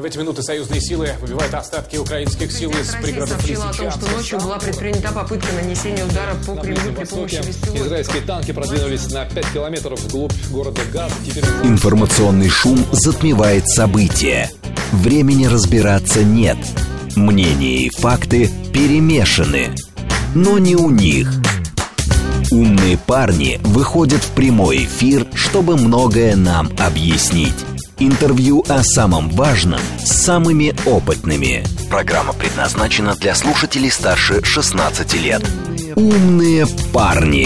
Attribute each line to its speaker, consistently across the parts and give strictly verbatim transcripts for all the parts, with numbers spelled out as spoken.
Speaker 1: В эти минуты союзные силы выбивают остатки украинских сил из пригородов
Speaker 2: сообщила о том, что ночью была предпринята попытка нанесения удара по Кремлю при помощи беспилотников.
Speaker 3: Израильские танки продвинулись на пять километров вглубь города Газ. Теперь...
Speaker 4: Информационный шум затмевает события. Времени разбираться нет. Мнения и факты перемешаны. Но не у них. Умные парни выходят в прямой эфир, чтобы многое нам объяснить. Интервью о самом важном с самыми опытными. Программа предназначена для слушателей старше шестнадцати лет. Умные парни.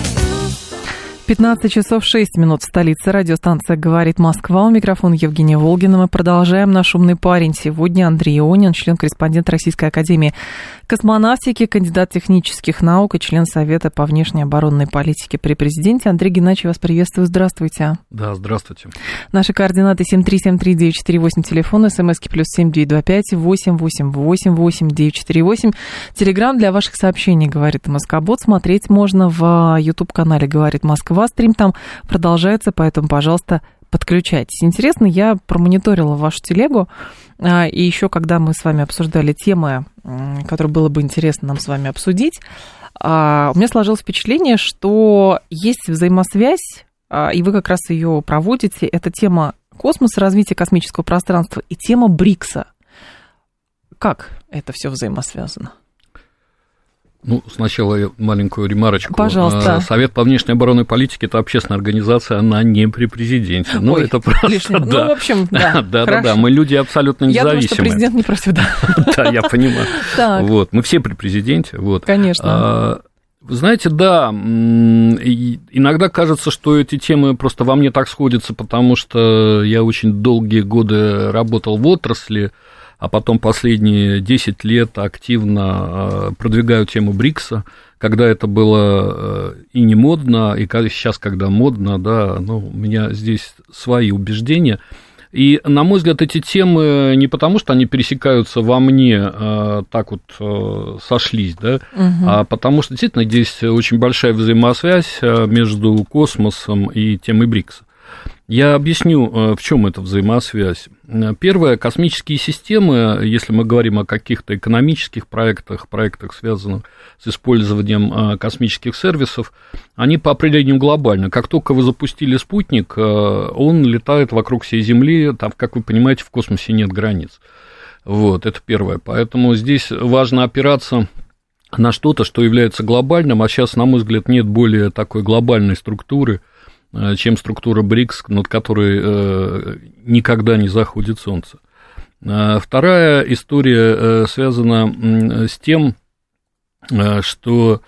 Speaker 5: пятнадцать часов шесть минут в столице. Радиостанция «Говорит Москва». У микрофона Евгения Волгина. Мы продолжаем наш умный парень. Сегодня Андрей Ионин, член-корреспондент Российской академии космонавтики, кандидат технических наук и член Совета по внешней оборонной политике при президенте. Андрей Геннадьевич, вас приветствую. Здравствуйте.
Speaker 6: Да, здравствуйте.
Speaker 5: Наши координаты семь три семь три девять четыре восемь, телефон, смски плюс семь девять два пять восемь восемь восемь восемь девять четыре восемь. Телеграм для ваших сообщений, говорит Москобот. Смотреть можно в YouTube-канале «Говорит Москва». Стрим там продолжается, поэтому, пожалуйста, подключайтесь. Интересно, я промониторила вашу телегу, и еще когда мы с вами обсуждали темы, которые было бы интересно нам с вами обсудить, у меня сложилось впечатление, что есть взаимосвязь, и вы как раз ее проводите, это тема космоса, развития космического пространства и тема БРИКСа. Как это все взаимосвязано?
Speaker 6: Ну, сначала маленькую ремарочку.
Speaker 5: Пожалуйста.
Speaker 6: Совет по внешней оборонной политике – это общественная организация, она не при президенте. Ну,
Speaker 5: Ой,
Speaker 6: это просто,
Speaker 5: лишнее.
Speaker 6: да.
Speaker 5: Ну, в общем, да.
Speaker 6: Да, да, да, мы люди абсолютно независимые.
Speaker 5: Я думаю, что президент не против, да.
Speaker 6: Да, я понимаю. Вот, мы все при президенте. Вот.
Speaker 5: Конечно.
Speaker 6: Вы знаете, да, иногда кажется, что эти темы просто во мне так сходятся, потому что я очень долгие годы работал в отрасли, а потом последние десять лет активно продвигаю тему БРИКСа, когда это было и не модно, и сейчас, когда модно, да, ну, у меня здесь свои убеждения. И, на мой взгляд, эти темы не потому, что они пересекаются во мне, так вот сошлись, да, угу. а потому что действительно здесь очень большая взаимосвязь между космосом и темой БРИКСа. Я объясню, в чем эта взаимосвязь. Первое, космические системы, если мы говорим о каких-то экономических проектах, проектах, связанных с использованием космических сервисов, они по определению глобальны. Как только вы запустили спутник, он летает вокруг всей Земли, там, как вы понимаете, в космосе нет границ. Вот, это первое. Поэтому здесь важно опираться на что-то, что является глобальным, а сейчас, на мой взгляд, нет более такой глобальной структуры, чем структура БРИКС, над которой э, никогда не заходит солнце. Вторая история э, связана с тем, э, что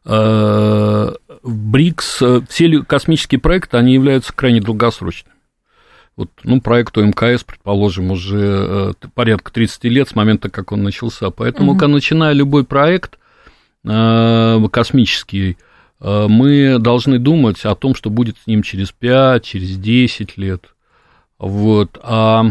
Speaker 6: э, БРИКС, все космические проекты, они являются крайне долгосрочными. Вот, ну, проекту МКС, предположим, уже э, порядка тридцать лет с момента, как он начался. Поэтому, mm-hmm. начиная любой проект э, космический, мы должны думать о том, что будет с ним через пять, через десять лет. Вот. А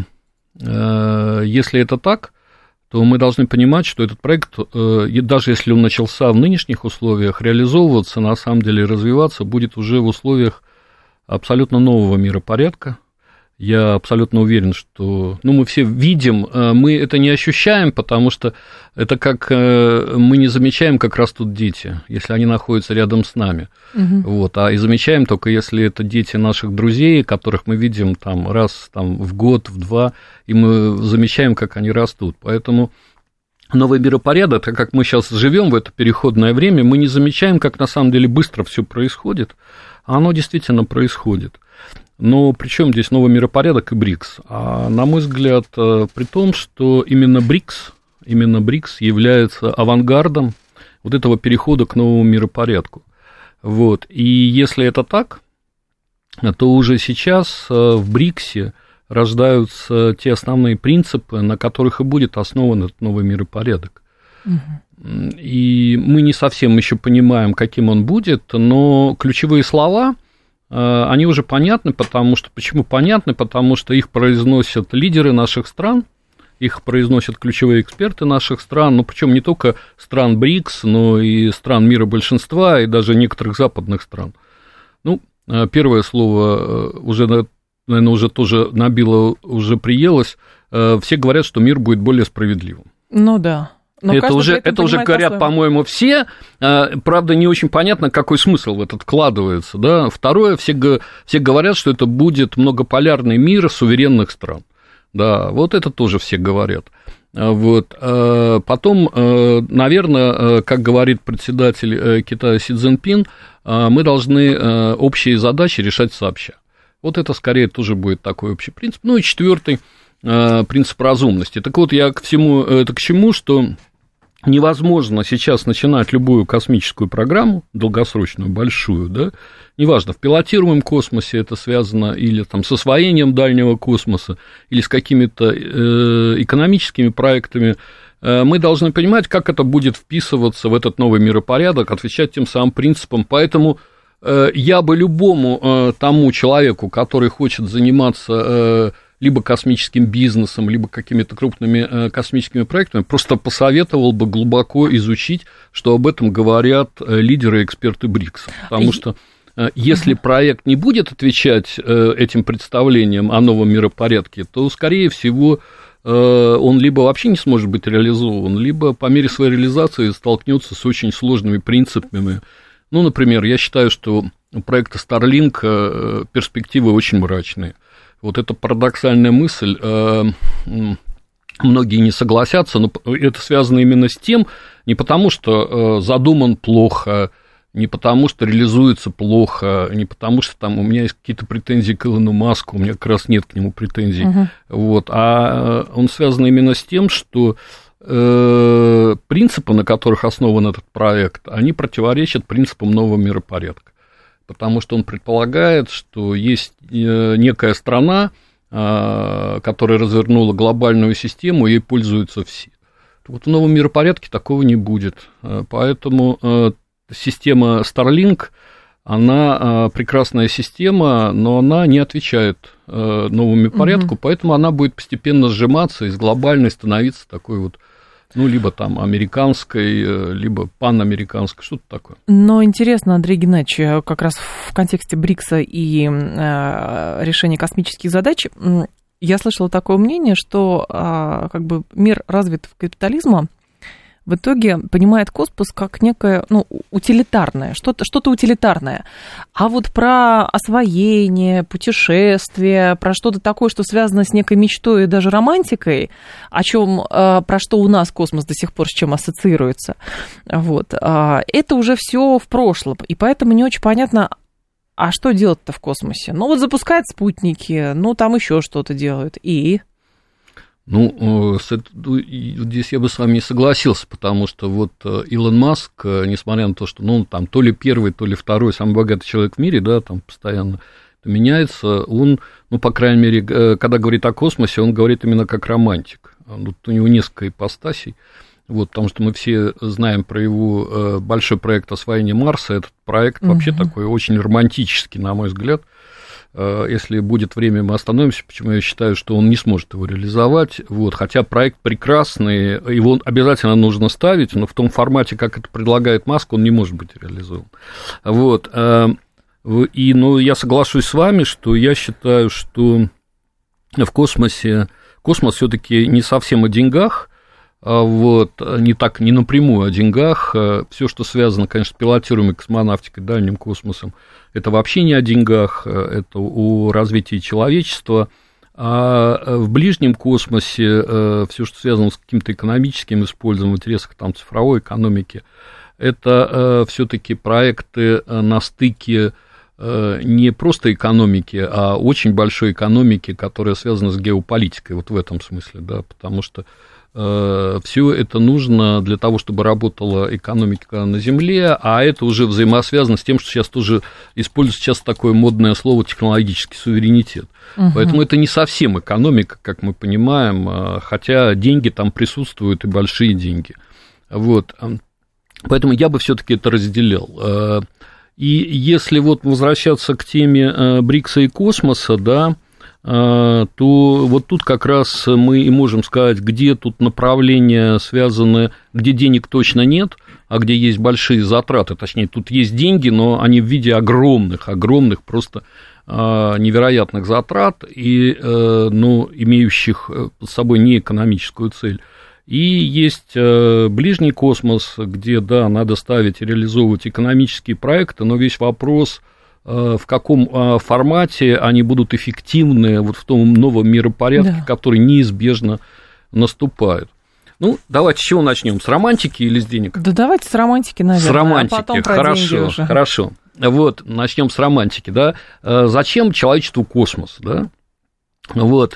Speaker 6: э, если это так, то мы должны понимать, что этот проект, э, даже если он начался в нынешних условиях, реализовываться, на самом деле развиваться будет уже в условиях абсолютно нового миропорядка. Я абсолютно уверен, что, ну, мы все видим, мы это не ощущаем, потому что это как мы не замечаем, как растут дети, если они находятся рядом с нами. Угу. Вот, а и замечаем только, если это дети наших друзей, которых мы видим там, раз там, в год, в два, и мы замечаем, как они растут. Поэтому новый миропорядок, так как мы сейчас живем в это переходное время, мы не замечаем, как на самом деле быстро все происходит, а оно действительно происходит. Но при чем здесь новый миропорядок и БРИКС? А, на мой взгляд, при том, что именно БРИКС, именно БРИКС является авангардом вот этого перехода к новому миропорядку. Вот. И если это так, то уже сейчас в БРИКСе рождаются те основные принципы, на которых и будет основан этот новый миропорядок. Угу. И мы не совсем еще понимаем, каким он будет, но ключевые слова... они уже понятны, потому что... Почему понятны? Потому что их произносят лидеры наших стран, их произносят ключевые эксперты наших стран, ну, причем не только стран БРИКС, но и стран мира большинства, и даже некоторых западных стран. Ну, первое слово уже наверное, уже тоже набило, уже приелось, все говорят, что мир будет более справедливым.
Speaker 5: Ну да. Но
Speaker 6: это уже, это уже говорят, по-моему, все. Правда, не очень понятно, какой смысл в этот вкладывается. Да? Второе, все, все говорят, что это будет многополярный мир суверенных стран. Да, вот это тоже все говорят. Вот. Потом, наверное, как говорит председатель Китая Си Цзиньпин, мы должны общие задачи решать сообща. Вот это скорее тоже будет такой общий принцип. Ну и четвертый принцип разумности. Так вот, я к всему, это к чему, что невозможно сейчас начинать любую космическую программу, долгосрочную, большую, да, неважно, в пилотируемом космосе это связано или там с освоением дальнего космоса, или с какими-то э, экономическими проектами, э, мы должны понимать, как это будет вписываться в этот новый миропорядок, отвечать тем самым принципам, поэтому э, я бы любому э, тому человеку, который хочет заниматься э, либо космическим бизнесом, либо какими-то крупными космическими проектами, просто посоветовал бы глубоко изучить, что об этом говорят лидеры и эксперты БРИКСа. Потому что если проект не будет отвечать этим представлениям о новом миропорядке, то, скорее всего, он либо вообще не сможет быть реализован, либо по мере своей реализации столкнется с очень сложными принципами. Ну, например, я считаю, что у проекта Starlink перспективы очень мрачные. Вот эта парадоксальная мысль, многие не согласятся, но это связано именно с тем, не потому что задуман плохо, не потому что реализуется плохо, не потому что там у меня есть какие-то претензии к Илону Маску, у меня как раз нет к нему претензий, uh-huh. вот, а он связан именно с тем, что принципы, на которых основан этот проект, они противоречат принципам нового миропорядка. Потому что он предполагает, что есть некая страна, которая развернула глобальную систему, ей пользуются все. Вот в новом миропорядке такого не будет. Поэтому система Starlink, она прекрасная система, но она не отвечает новому миропорядку, угу. поэтому она будет постепенно сжиматься, из глобальной становиться такой вот, ну, либо там американской, либо панамериканской, что-то такое. Но интересно, Андрей Геннадьевич, как раз в контексте БРИКСа и э, решения космических задач, я слышала такое мнение, что э, как бы мир развитого капитализма в итоге понимает космос как некое, ну, утилитарное, что-то, что-то утилитарное. А вот про освоение, путешествие, про что-то такое, что связано с некой мечтой и даже романтикой, о чем, про что у нас космос до сих пор с чем ассоциируется, вот, это уже все в прошлом. И поэтому не очень понятно, а что делать-то в космосе? Ну, вот запускают спутники, ну, там еще что-то делают, и... Ну, здесь я бы с вами не согласился, потому что вот Илон Маск, несмотря на то, что, ну, там, то ли первый, то ли второй самый богатый человек в мире, да, там постоянно меняется, он, ну, по крайней мере, когда говорит о космосе, он говорит именно как романтик. Вот у него несколько ипостасей, вот, потому что мы все знаем про его большой проект освоения Марса, этот проект угу. вообще такой очень романтический, на мой взгляд. Если будет время, мы остановимся, почему я считаю, что он не сможет его реализовать, вот, хотя проект прекрасный, его обязательно нужно ставить, но в том формате, как это предлагает Маск, он не может быть реализован. Вот, и, ну, я соглашусь с вами, что я считаю, что в космосе, космос все-таки не совсем о деньгах, вот, не так, не напрямую о деньгах, все, что связано, конечно, с пилотируемой космонавтикой, дальним космосом, это вообще не о деньгах, это о развитии человечества, а в ближнем космосе все, что связано с каким-то экономическим использованием в интересах там, цифровой экономики, это все-таки проекты на стыке не просто экономики, а очень большой экономики, которая связана с геополитикой, вот в этом смысле, да, потому что все это нужно для того, чтобы работала экономика на Земле, а это уже взаимосвязано с тем, что сейчас тоже используется сейчас такое модное слово технологический суверенитет. Угу. Поэтому это не совсем экономика, как мы понимаем, хотя деньги там присутствуют и большие деньги. Вот. Поэтому я бы все-таки это разделял. И если вот возвращаться к теме БРИКСа и космоса, да, то вот тут как раз мы и можем сказать, где тут направления связаны, где денег точно нет, а где есть большие затраты, точнее, тут есть деньги, но они в виде огромных, огромных просто невероятных затрат и, ну, имеющих под собой неэкономическую цель. И есть ближний космос, где, да, надо ставить и реализовывать экономические проекты, но весь вопрос, в каком формате они будут эффективны вот в том новом миропорядке, да, который неизбежно наступает. Ну, давайте с чего начнем? С романтики или с денег?
Speaker 5: Да давайте с романтики, наверное.
Speaker 6: С романтики,
Speaker 5: а потом про
Speaker 6: хорошо,
Speaker 5: деньги уже.
Speaker 6: Хорошо. Вот, начнем с романтики, да. Зачем человечеству космос, да? Вот.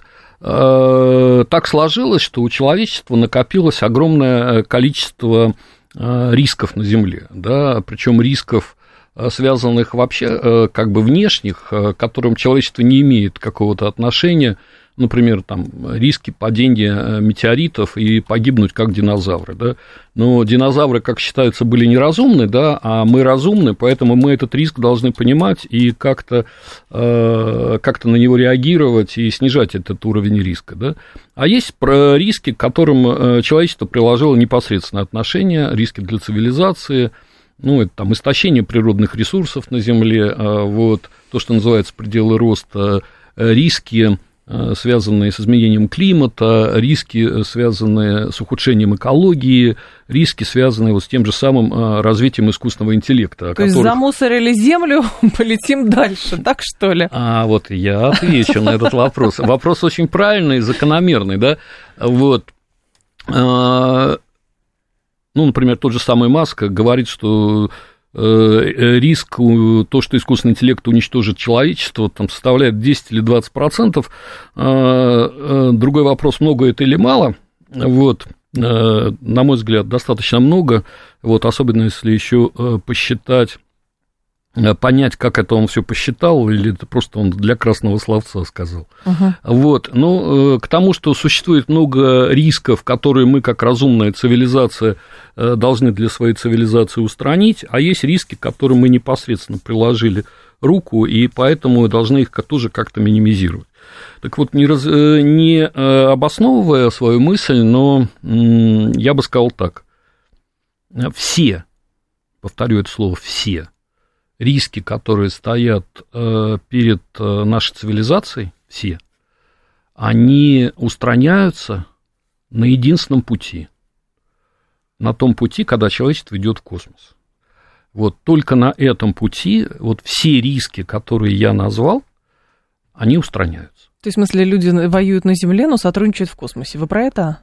Speaker 6: Так сложилось, что у человечества накопилось огромное количество рисков на Земле, да, причем рисков, связанных вообще как бы внешних, к которым человечество не имеет какого-то отношения. Например, там, риски падения метеоритов и погибнуть как динозавры, да. Но динозавры, как считается, были неразумны, да, а мы разумны, поэтому мы этот риск должны понимать и как-то, э, как-то на него реагировать и снижать этот уровень риска, да. А есть про риски, к которым человечество приложило непосредственное отношение, риски для цивилизации, ну, это там истощение природных ресурсов на Земле, вот, то, что называется пределы роста, риски, связанные с изменением климата, риски, связанные с ухудшением экологии, риски, связанные вот с тем же самым развитием искусственного интеллекта.
Speaker 5: То
Speaker 6: которых...
Speaker 5: есть замусорили Землю, полетим дальше, так что ли?
Speaker 6: А вот я отвечу на этот вопрос. Вопрос очень правильный, закономерный, да, вот. Ну, например, тот же самый Маск говорит, что риск, то, что искусственный интеллект уничтожит человечество, там, составляет десять или двадцать процентов. Другой вопрос, много это или мало. Вот, на мой взгляд, достаточно много, вот, особенно если еще посчитать, понять, как это он все посчитал, или это просто он для красного словца сказал. Uh-huh. Вот, ну, к тому, что существует много рисков, которые мы, как разумная цивилизация, должны для своей цивилизации устранить, а есть риски, к которым мы непосредственно приложили руку, и поэтому должны их тоже как-то минимизировать. Так вот, не, раз, не обосновывая свою мысль, но я бы сказал так, все, повторю это слово, все, риски, которые стоят перед нашей цивилизацией, все, они устраняются на единственном пути, на том пути, когда человечество идет в космос. Вот только на этом пути вот все риски, которые я назвал, они устраняются.
Speaker 5: То есть, в смысле, люди воюют на Земле, но сотрудничают в космосе. Вы про это?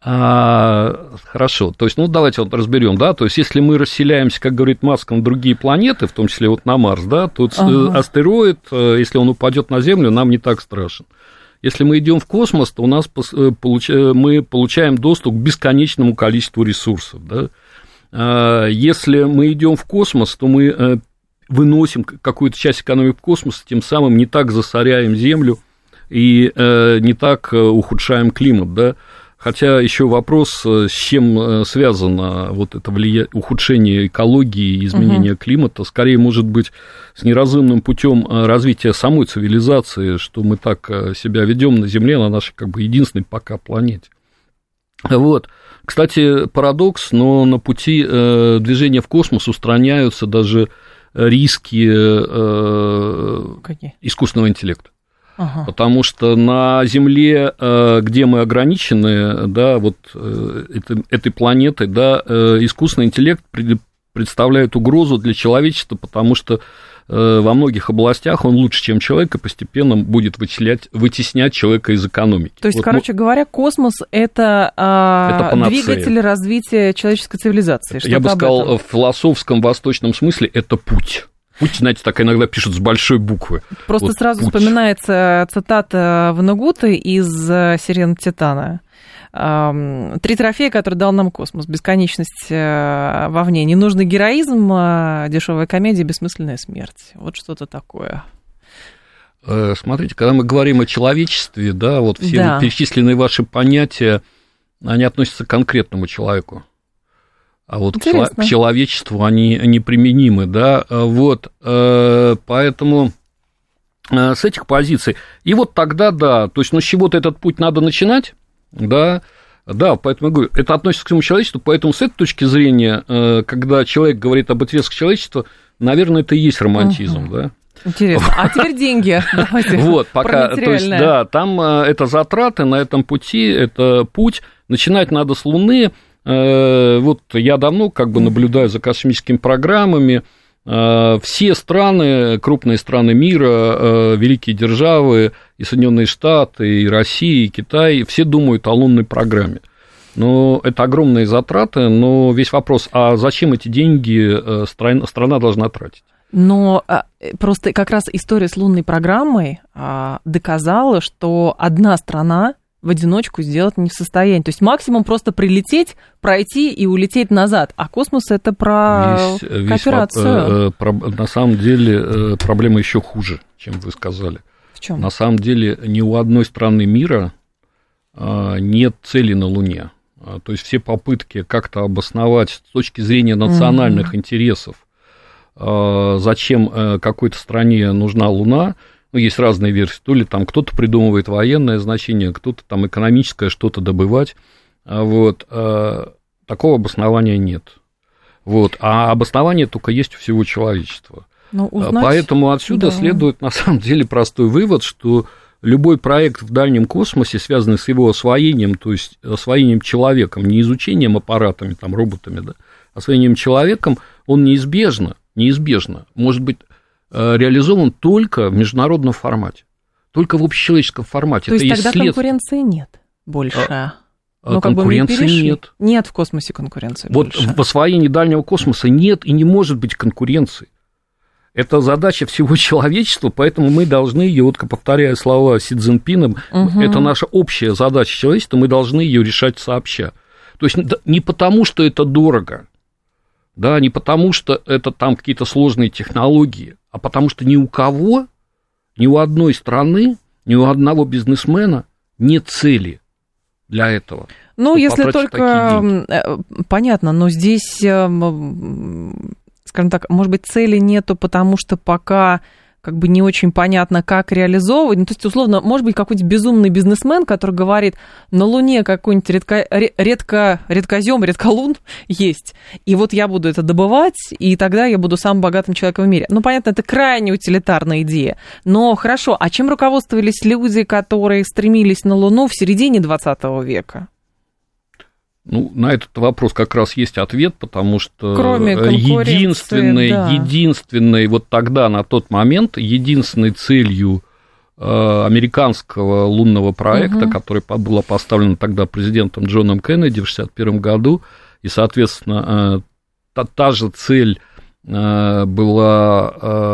Speaker 6: А, хорошо, то есть, ну, давайте вот разберем, да, то есть, если мы расселяемся, как говорит Маск, на другие планеты, в том числе вот на Марс, да, то ага. астероид, если он упадет на Землю, нам не так страшен. Если мы идем в космос, то у нас получ... мы получаем доступ к бесконечному количеству ресурсов, да. Если мы идем в космос, то мы выносим какую-то часть экономики космоса, тем самым не так засоряем Землю и не так ухудшаем климат, да. Хотя еще вопрос, с чем связано вот это влия... ухудшение экологии и изменение uh-huh. климата, скорее, может быть, с неразумным путем развития самой цивилизации, что мы так себя ведем на Земле, на нашей как бы единственной пока планете. Вот. Кстати, парадокс, но на пути движения в космос устраняются даже риски Какие? искусственного интеллекта. Ага. Потому что на Земле, где мы ограничены, да, вот этой, этой планетой, да, искусственный интеллект представляет угрозу для человечества, потому что во многих областях он лучше, чем человек, и постепенно будет вычислять, вытеснять человека из экономики.
Speaker 5: То есть,
Speaker 6: вот,
Speaker 5: короче
Speaker 6: ну,
Speaker 5: говоря, космос – это, это двигатель развития человеческой цивилизации.
Speaker 6: Я бы сказал, в философском восточном смысле это путь. Путь, знаете, так иногда пишут с большой буквы. Просто вот сразу путь.
Speaker 5: Вспоминается цитата Ванагуты из «Сирен Титана». Три трофея, которые дал нам космос. Бесконечность вовне. Ненужный героизм, дешевая комедия, бессмысленная смерть. Вот что-то такое.
Speaker 6: Смотрите, когда мы говорим о человечестве, да, вот все
Speaker 5: да.
Speaker 6: перечисленные ваши понятия, они относятся к конкретному человеку. А вот Интересно. к человечеству они неприменимы, да, вот, поэтому с этих позиций, и вот тогда, да, то есть, ну, с чего-то этот путь надо начинать, да, да, поэтому я говорю, это относится к всему человечеству, поэтому с этой точки зрения, когда человек говорит об интересах человечества, наверное, это и есть романтизм, uh-huh. да.
Speaker 5: Интересно. А теперь деньги. Давайте.
Speaker 6: Вот, пока, то есть, да, там это затраты на этом пути, это путь. Начинать надо с Луны. Вот я давно как бы наблюдаю за космическими программами. Все страны, крупные страны мира, великие державы, и Соединенные Штаты, и Россия, и Китай, все думают о лунной программе. Но это огромные затраты, но весь вопрос, а зачем эти деньги страна, страна должна тратить?
Speaker 5: Но просто как раз история с лунной программой доказала, что одна страна в одиночку сделать не в состоянии. То есть максимум просто прилететь, пройти и улететь назад. А космос — это про весь, кооперацию.
Speaker 6: Весь, э, на самом деле э, проблема еще хуже, чем вы сказали.
Speaker 5: В чем?
Speaker 6: На самом деле ни у одной страны мира э, нет цели на Луне. То есть все попытки как-то обосновать с точки зрения национальных mm-hmm. интересов, э, зачем э, какой-то стране нужна Луна. Ну, есть разные версии, то ли там кто-то придумывает военное значение, кто-то там экономическое что-то добывать, вот, такого обоснования нет, вот, а обоснование только есть у всего человечества, ну, узнать... поэтому отсюда да. следует на самом деле простой вывод, что любой проект в дальнем космосе, связанный с его освоением, то есть освоением человеком, не изучением аппаратами, там, роботами, да, освоением человеком, он неизбежно, неизбежно может быть реализован только в международном формате, только в общечеловеческом формате.
Speaker 5: То
Speaker 6: это
Speaker 5: есть тогда
Speaker 6: след...
Speaker 5: конкуренции нет больше?
Speaker 6: А,
Speaker 5: ну,
Speaker 6: конкуренции
Speaker 5: как бы
Speaker 6: нет.
Speaker 5: Нет в космосе конкуренции
Speaker 6: вот
Speaker 5: больше.
Speaker 6: В освоении дальнего космоса нет и не может быть конкуренции. Это задача всего человечества, поэтому мы должны ее, вот повторяя слова Си Цзиньпина, угу. это наша общая задача человечества, мы должны ее решать сообща. То есть не потому, что это дорого, да, не потому, что это там какие-то сложные технологии, а потому что ни у кого, ни у одной страны, ни у одного бизнесмена нет цели для этого.
Speaker 5: Ну, если только... Понятно, но здесь, скажем так, может быть, цели нету, потому что пока... как бы не очень понятно, как реализовывать. Ну, то есть, условно, может быть, какой-нибудь безумный бизнесмен, который говорит, на Луне какой-нибудь редко, редко, редкозем, редколун есть, и вот я буду это добывать, и тогда я буду самым богатым человеком в мире. Ну, понятно, это крайне утилитарная идея. Но хорошо, а чем руководствовались люди, которые стремились на Луну в середине двадцатого века?
Speaker 6: Ну, на этот вопрос как раз есть ответ, потому что единственной, да. единственной, вот тогда, на тот момент, единственной целью э, американского лунного проекта, угу. который была поставлена тогда президентом Джоном Кеннеди в шестьдесят первом году, и, соответственно, э, та, та же цель э, была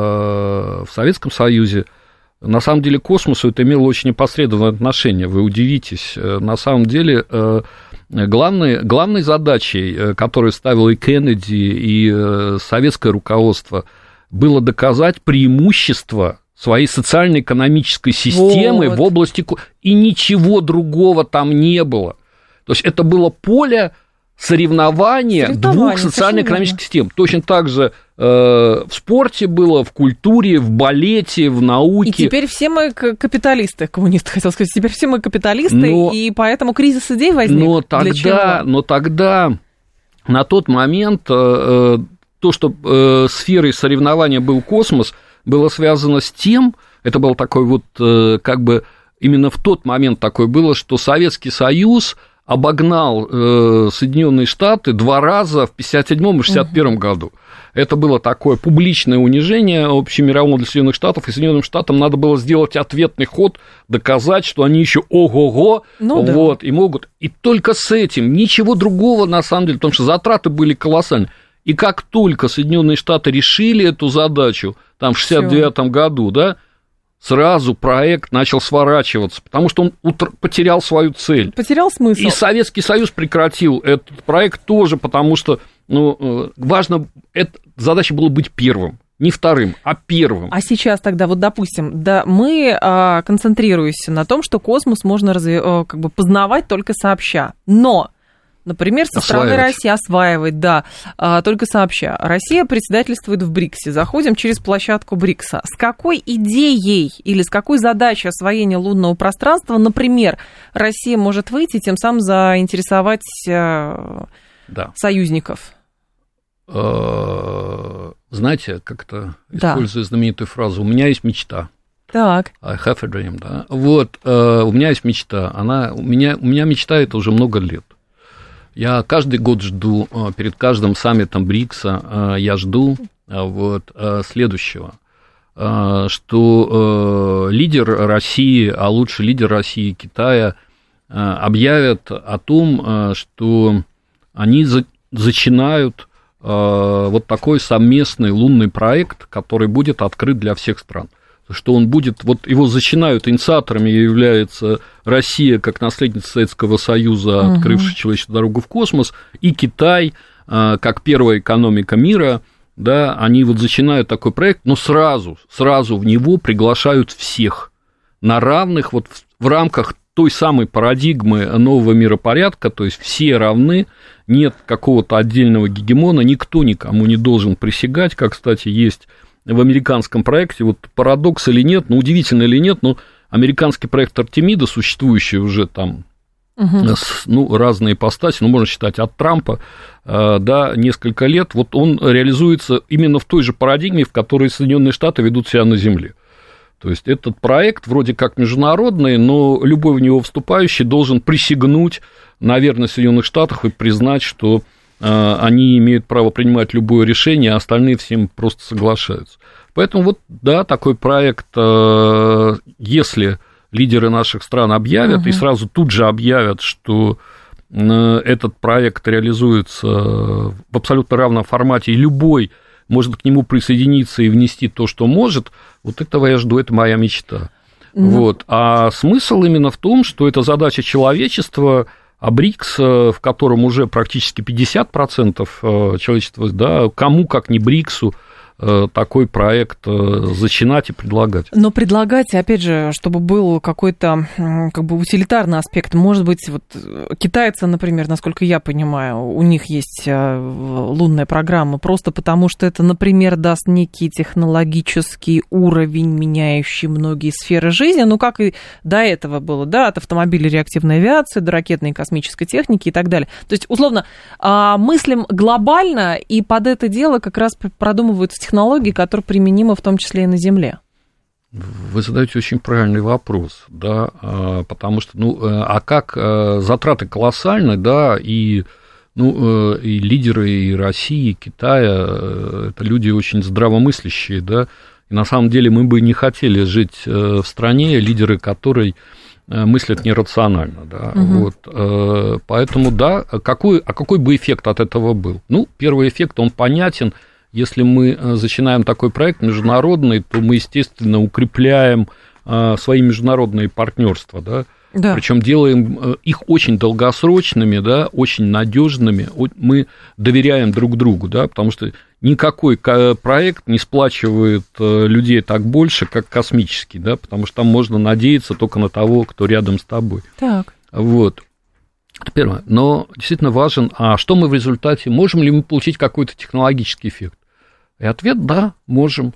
Speaker 6: э, в Советском Союзе, на самом деле к космосу это имело очень непосредственное отношение, вы удивитесь, на самом деле... Э, Главной, главной задачей, которую ставил и Кеннеди, и советское руководство, было доказать преимущество своей социально-экономической системы вот. в области... И ничего другого там не было. То есть это было поле соревнования, соревнования двух социально-экономических систем. Точно так же э, в спорте было, в культуре, в балете, в науке.
Speaker 5: И теперь все мы капиталисты, коммунисты, хотел сказать. Теперь все мы капиталисты, но, и поэтому кризис идей возник.
Speaker 6: Но тогда, но тогда на тот момент э, то, что э, сферой соревнования был космос, было связано с тем, это был такой вот, э, как бы, именно в тот момент такое было, что Советский Союз обогнал э, Соединенные Штаты два раза в пятьдесят седьмом и шестьдесят первом угу. году. Это было такое публичное унижение общемирового для Соединенных Штатов, и Соединенным Штатам надо было сделать ответный ход, доказать, что они еще ого-го, ну, вот, да. и могут. И только с этим, ничего другого на самом деле, потому что затраты были колоссальны. И как только Соединенные Штаты решили эту задачу, там, в шестьдесят девятом году, да, сразу проект начал сворачиваться, потому что он утр- потерял свою цель.
Speaker 5: Потерял смысл.
Speaker 6: И Советский Союз прекратил этот проект тоже, потому что, ну, важно, эта задача была быть первым. Не вторым, а первым.
Speaker 5: А сейчас тогда, вот, допустим, да, мы а, концентрируемся на том, что космос можно разви- а, как бы познавать только сообща. Но... Например, со стороны России осваивать, да, только сообща. Россия председательствует в БРИКСе. Заходим через площадку БРИКСа. С какой идеей или с какой задачей освоения лунного пространства, например, Россия может выйти, тем самым заинтересовать да. союзников?
Speaker 6: знаете, как-то
Speaker 5: да.
Speaker 6: используя знаменитую фразу, у меня есть мечта.
Speaker 5: Так.
Speaker 6: I have a dream, да. Вот, у меня есть мечта, она, у меня, у меня мечта это уже много лет. Я каждый год жду, перед каждым саммитом БРИКСа, я жду вот, следующего, что лидер России, а лучше лидер России и Китая объявят о том, что они зачинают вот такой совместный лунный проект, который будет открыт для всех стран. Что он будет, вот его зачинают, инициаторами является Россия, как наследница Советского Союза, угу. открывшая человечеству дорогу в космос, и Китай, как первая экономика мира, да, они вот зачинают такой проект, но сразу, сразу в него приглашают всех на равных, вот в, в рамках той самой парадигмы нового миропорядка, то есть все равны, нет какого-то отдельного гегемона, никто никому не должен присягать, как, кстати, есть в американском проекте, вот парадокс или нет, ну, удивительно или нет, но американский проект Артемида, существующий уже там, угу. с, ну, разные ипостаси, ну, можно считать, от Трампа, э, да, несколько лет, вот он реализуется именно в той же парадигме, в которой Соединенные Штаты ведут себя на Земле. То есть этот проект вроде как международный, но любой в него вступающий должен присягнуть на верность Соединенных Штатов и признать, что они имеют право принимать любое решение, а остальные всем просто соглашаются. Поэтому вот, да, такой проект, если лидеры наших стран объявят, угу. и сразу тут же объявят, что этот проект реализуется в абсолютно равном формате, и любой может к нему присоединиться и внести то, что может, вот этого я жду, это моя мечта. Угу. Вот. А смысл именно в том, что это задача человечества. А БРИКС, в котором уже практически пятьдесят процентов человечества, да, кому, как не БРИКСу, такой проект зачинать и предлагать.
Speaker 5: Но предлагать, опять же, чтобы был какой-то как бы утилитарный аспект, может быть, вот китайцы, например, насколько я понимаю, у них есть лунная программа, просто потому что это, например, даст некий технологический уровень, меняющий многие сферы жизни, ну, как и до этого было, да, от автомобилей реактивной авиации до ракетной и космической техники и так далее. То есть, условно, мыслим глобально, и под это дело как раз продумываются технологии, технологии, которые применимы в том числе и на Земле.
Speaker 6: Вы задаете очень правильный вопрос, да, потому что, ну, а как затраты колоссальны, да, и, ну, и лидеры и России, и Китая, это люди очень здравомыслящие, да, и на самом деле мы бы не хотели жить в стране, лидеры которой мыслят нерационально, да, угу. вот, поэтому, да, какой, а какой бы эффект от этого был? Ну, первый эффект, он понятен. Если мы начинаем такой проект международный, то мы, естественно, укрепляем свои международные партнерства, да? Да. Причем делаем их очень долгосрочными, да, очень надежными. Мы доверяем друг другу, да, потому что никакой проект не сплачивает людей так больше, как космический, да, потому что там можно надеяться только на того, кто рядом с тобой. Так. Вот. Первое. Но действительно важен, а что мы в результате, можем ли мы получить какой-то технологический эффект? И ответ – да, можем.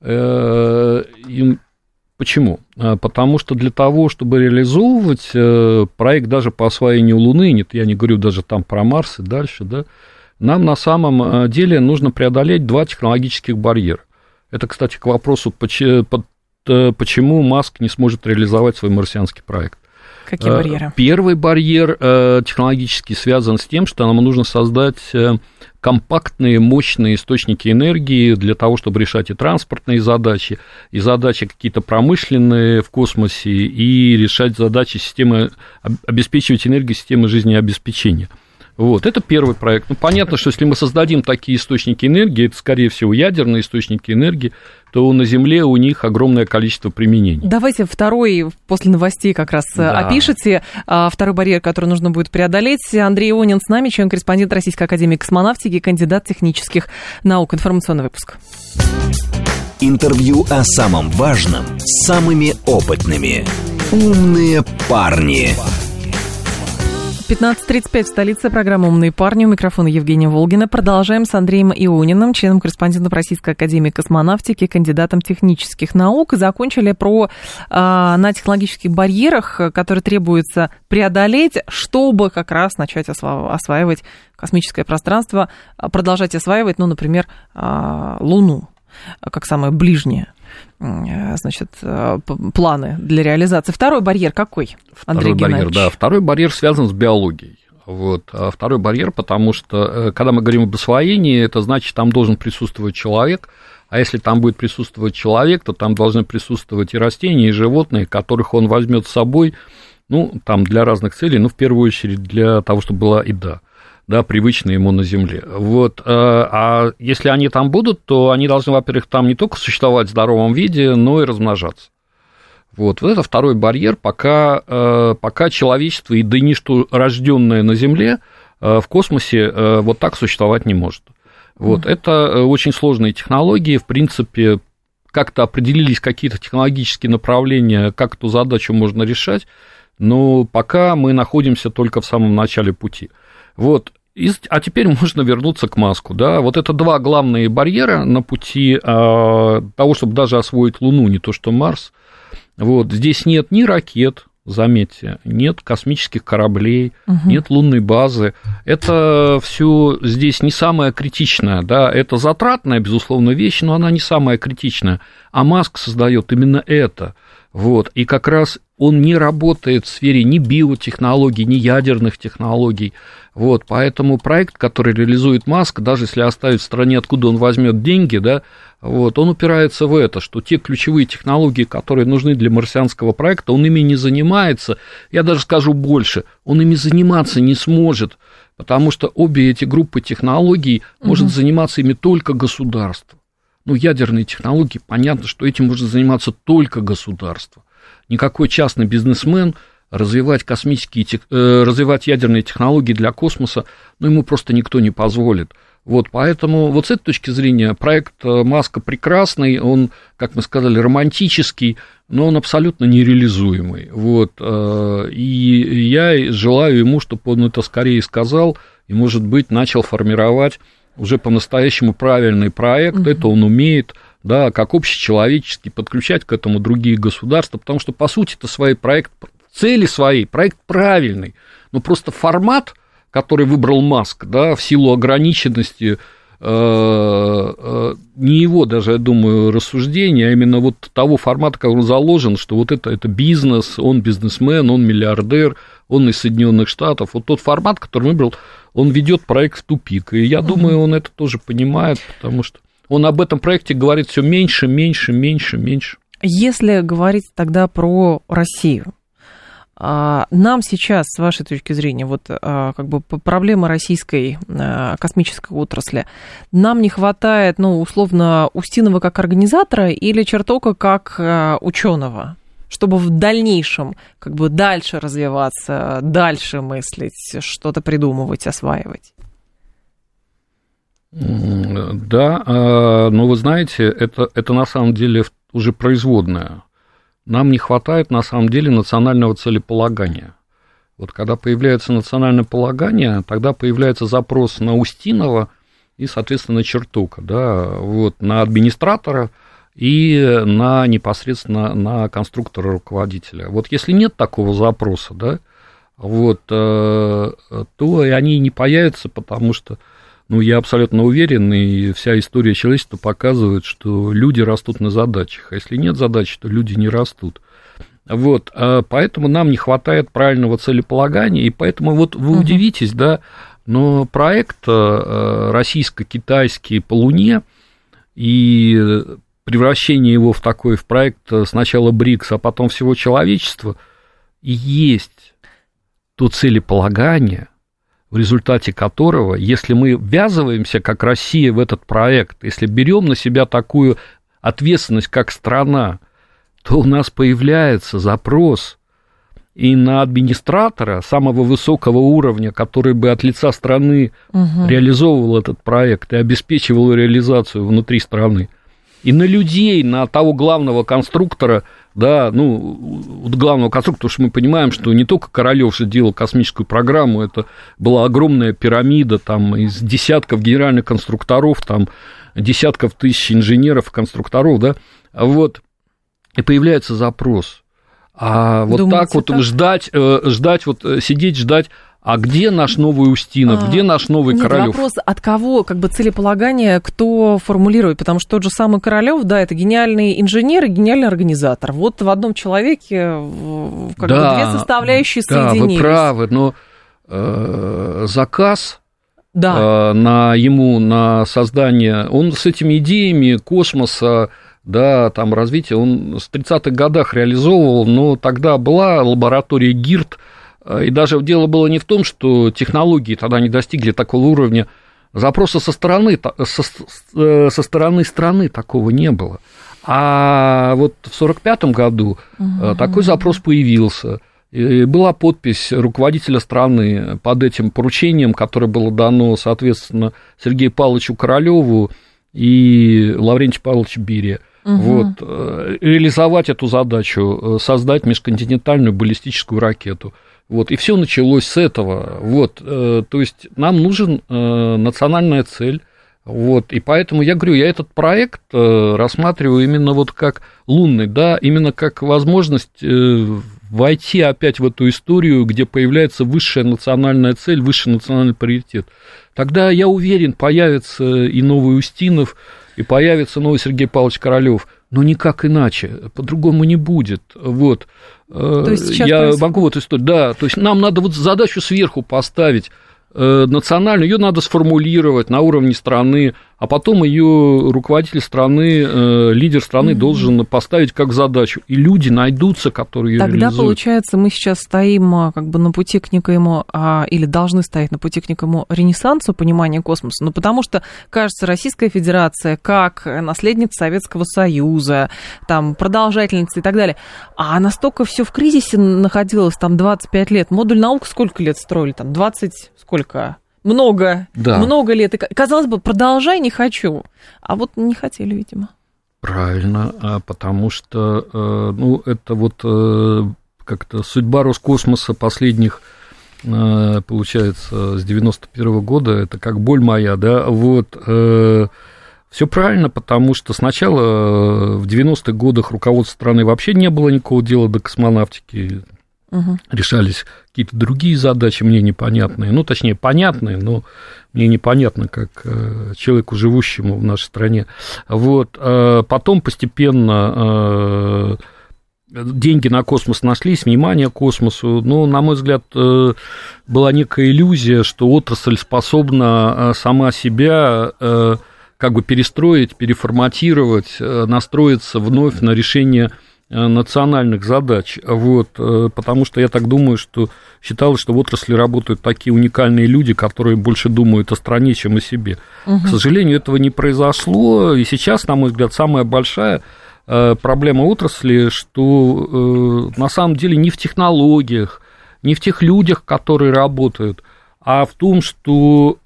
Speaker 6: И почему? Потому что для того, чтобы реализовывать проект даже по освоению Луны, нет, я не говорю даже там про Марс и дальше, да, нам на самом деле нужно преодолеть два технологических барьера. Это, кстати, к вопросу, почему Маск не сможет реализовать свой марсианский проект.
Speaker 5: Какие барьеры?
Speaker 6: Первый барьер технологически связан с тем, что нам нужно создать компактные, мощные источники энергии для того, чтобы решать и транспортные задачи, и задачи какие-то промышленные в космосе, и решать задачи системы, обеспечивать энергией системы жизнеобеспечения. Вот, это первый проект. Ну, понятно, что если мы создадим такие источники энергии, это, скорее всего, ядерные источники энергии, то на Земле у них огромное количество применений.
Speaker 5: Давайте второй, после новостей как раз да. опишите, второй барьер, который нужно будет преодолеть. Андрей Ионин с нами, член-корреспондент Российской академии космонавтики, кандидат технических наук. Информационный выпуск.
Speaker 4: Интервью о самом важном с самыми опытными. «Умные парни».
Speaker 5: пятнадцать тридцать пять в столице. Программа «Умные парни». У микрофона Евгения Волгина. Продолжаем с Андреем Иониным, членом-корреспондентом Российской академии космонавтики, кандидатом технических наук. Закончили про а, на технологических барьерах, которые требуется преодолеть, чтобы как раз начать осва- осваивать космическое пространство, продолжать осваивать, ну, например, а, Луну, как самое ближнее. Значит, планы для реализации. Второй барьер какой, Андрей
Speaker 6: Второй барьер,
Speaker 5: Геннадьевич?
Speaker 6: да, второй барьер связан с биологией. Вот. А второй барьер, потому что, когда мы говорим об освоении, это значит, там должен присутствовать человек, а если там будет присутствовать человек, то там должны присутствовать и растения, и животные, которых он возьмет с собой, ну, там, для разных целей, ну, в первую очередь, для того, чтобы была еда. Да, привычные ему на Земле. Вот. А если они там будут, то они должны, во-первых, там не только существовать в здоровом виде, но и размножаться. Вот, вот это второй барьер, пока, пока человечество и да и ничто рожденное на Земле в космосе вот так существовать не может. Вот, mm-hmm. Это очень сложные технологии, в принципе, как-то определились какие-то технологические направления, как эту задачу можно решать, но пока мы находимся только в самом начале пути. Вот. А теперь можно вернуться к Маску. Да? Вот это два главные барьера на пути а, того, чтобы даже освоить Луну, не то что Марс. Вот. Здесь нет ни ракет, заметьте, нет космических кораблей, угу. нет лунной базы. Это все здесь не самое критичное. Да? Это затратная, безусловно, вещь, но она не самая критичная. А Маск создает именно это. Вот. И как раз он не работает в сфере ни биотехнологий, ни ядерных технологий. Вот. Поэтому проект, который реализует Маск, даже если оставить в стране, откуда он возьмет деньги, да, вот, он упирается в это, что те ключевые технологии, которые нужны для марсианского проекта, он ими не занимается. Я даже скажу больше, он ими заниматься не сможет, потому что обе эти группы технологий угу. может заниматься ими только государство. Ну, ядерные технологии, понятно, что этим может заниматься только государство. Никакой частный бизнесмен развивать космические, э, развивать ядерные технологии для космоса, ну, ему просто никто не позволит. Вот, поэтому вот с этой точки зрения проект Маска прекрасный, он, как мы сказали, романтический, но он абсолютно нереализуемый. Вот, э, и я желаю ему, чтобы он это скорее сказал и, может быть, начал формировать уже по-настоящему правильный проект, mm-hmm. это он умеет, да, как общечеловеческий, подключать к этому другие государства, потому что, по сути, это свой проект, цели свои, проект правильный, но просто формат, который выбрал Маск, да, в силу ограниченности, э, э, не его даже, я думаю, рассуждения, а именно вот того формата, который заложен, что вот это, это бизнес, он бизнесмен, он миллиардер, он из Соединенных Штатов, вот тот формат, который выбрал, он ведет проект в тупик, и я думаю, он это тоже понимает, потому что он об этом проекте говорит все меньше, меньше, меньше, меньше.
Speaker 5: Если говорить тогда про Россию, нам сейчас, с вашей точки зрения, вот как бы проблема российской космической отрасли, нам не хватает, ну, условно, Устинова как организатора или Чертока как ученого, чтобы в дальнейшем как бы дальше развиваться, дальше мыслить, что-то придумывать, осваивать?
Speaker 6: Да, но вы знаете, это, это на самом деле уже производное. Нам не хватает, на самом деле, национального целеполагания. Вот когда появляется национальное полагание, тогда появляется запрос на Устинова и, соответственно, на Чертока, да, вот, на администратора и на непосредственно на конструктора-руководителя. Вот если нет такого запроса, да, вот, то и они не появятся, потому что, ну, я абсолютно уверен, и вся история человечества показывает, что люди растут на задачах, а если нет задач, то люди не растут. Вот, поэтому нам не хватает правильного целеполагания, и поэтому вот вы uh-huh. удивитесь, да, но проект российско-китайский по Луне и превращение его в такой, в проект сначала БРИКС, а потом всего человечества, и есть то целеполагание, в результате которого, если мы ввязываемся, как Россия, в этот проект, если берем на себя такую ответственность, как страна, то у нас появляется запрос и на администратора самого высокого уровня, который бы от лица страны угу. реализовывал этот проект и обеспечивал реализацию внутри страны. и на людей, на того главного конструктора, да, ну, вот главного конструктора, потому что мы понимаем, что не только Королёв же делал космическую программу, это была огромная пирамида, там, из десятков генеральных конструкторов, там, десятков тысяч инженеров, конструкторов, да, вот, и появляется запрос. А вот Думаете, так вот так? ждать, ждать, вот сидеть, ждать, а где наш новый Устинов, а, где наш новый нет, Королёв?
Speaker 5: Вопрос, от кого, как бы, целеполагание, кто формулирует, потому что тот же самый Королёв, да, это гениальный инженер и гениальный организатор. Вот в одном человеке как да, бы две составляющие
Speaker 6: да,
Speaker 5: соединились.
Speaker 6: Да, вы правы, но э, заказ да. э, на ему, на создание, он с этими идеями космоса, да, там развития, он в тридцатых годах реализовывал, но тогда была лаборатория ГИРД. И даже дело было не в том, что технологии тогда не достигли такого уровня, запроса со стороны, со, со стороны страны такого не было. А вот в сорок пятом году угу. такой запрос появился, и была подпись руководителя страны под этим поручением, которое было дано, соответственно, Сергею Павловичу Королёву и Лаврентию Павловичу Берии. Угу. Вот, реализовать эту задачу, создать межконтинентальную баллистическую ракету. Вот, и все началось с этого. Вот, э, то есть нам нужен э, национальная цель. Вот, и поэтому я говорю, я этот проект э, рассматриваю именно вот как лунный, да, именно как возможность э, войти опять в эту историю, где появляется высшая национальная цель, высший национальный приоритет. Тогда, я уверен, появится и новый Устинов, и появится новый Сергей Павлович Королёв. Но никак иначе, по-другому не будет. Вот. То есть я происходит... могу вот историю. Да, то есть нам надо вот задачу сверху поставить, э, национальную, ее надо сформулировать на уровне страны, а потом ее руководитель страны, э, лидер страны mm-hmm. должен поставить как задачу. И люди найдутся, которые ее
Speaker 5: Тогда,
Speaker 6: реализуют. Тогда,
Speaker 5: получается, мы сейчас стоим как бы на пути к некоему, а, или должны стоять на пути к некому ренессансу понимания космоса, ну, потому что, кажется, Российская Федерация, как наследница Советского Союза, там, продолжательница и так далее, а настолько все в кризисе находилось, там, двадцать пять лет. Модуль наук сколько лет строили? Там, двадцать, сколько? Много, да. много лет. И, казалось бы, продолжай, не хочу. А вот не хотели, видимо.
Speaker 6: Правильно, потому что, ну, это вот как-то судьба Роскосмоса последних, получается, с девяносто первого года, это как боль моя, да, вот, все правильно, потому что сначала в девяностых годах руководство страны вообще не было никакого дела до космонавтики, угу. решались какие-то другие задачи, мне непонятные, ну, точнее, понятные, но мне непонятно, как человеку, живущему в нашей стране. Вот. Потом постепенно деньги на космос нашлись, внимание к космосу, но, на мой взгляд, была некая иллюзия, что отрасль способна сама себя как бы перестроить, переформатировать, настроиться вновь на решение национальных задач, вот, потому что я так думаю, что считалось, что в отрасли работают такие уникальные люди, которые больше думают о стране, чем о себе. Угу. К сожалению, этого не произошло, и сейчас, на мой взгляд, самая большая проблема отрасли, что на самом деле не в технологиях, не в тех людях, которые работают, а в том, что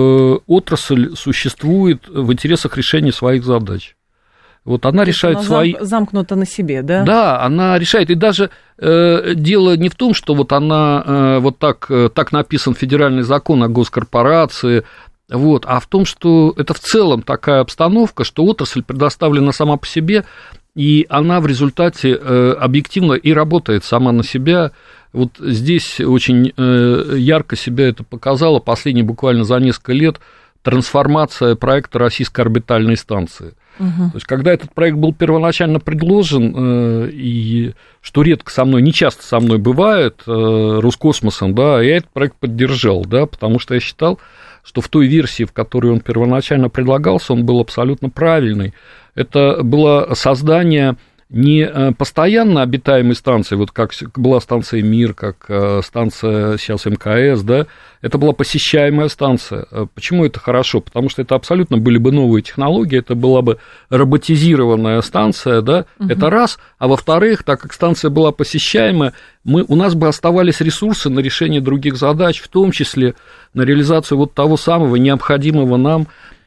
Speaker 6: отрасль существует в интересах решения своих задач. Вот она решает она свои...
Speaker 5: замкнута на себе, да?
Speaker 6: Да, она решает. И даже э, дело не в том, что вот она, э, вот так, э, так написан федеральный закон о госкорпорации, вот, а в том, что это в целом такая обстановка, что отрасль предоставлена сама по себе, и она в результате э, объективно и работает сама на себя. Вот здесь очень э, ярко себя это показало последние буквально за несколько лет трансформация проекта российской орбитальной станции. Угу. То есть, когда этот проект был первоначально предложен, э, и что редко со мной, не часто со мной бывает, э, Роскосмосом, да, я этот проект поддержал, да, потому что я считал, что в той версии, в которой он первоначально предлагался, он был абсолютно правильный. Это было создание не постоянно обитаемой станции, вот как была станция «Мир», как станция сейчас эм ка эс, да, это была посещаемая станция. Почему это хорошо? Потому что это абсолютно были бы новые технологии, это была бы роботизированная станция, да, угу. это раз, а во-вторых, так как станция была посещаемая, мы, у нас бы оставались ресурсы на решение других задач, в том числе на реализацию вот того самого необходимого нам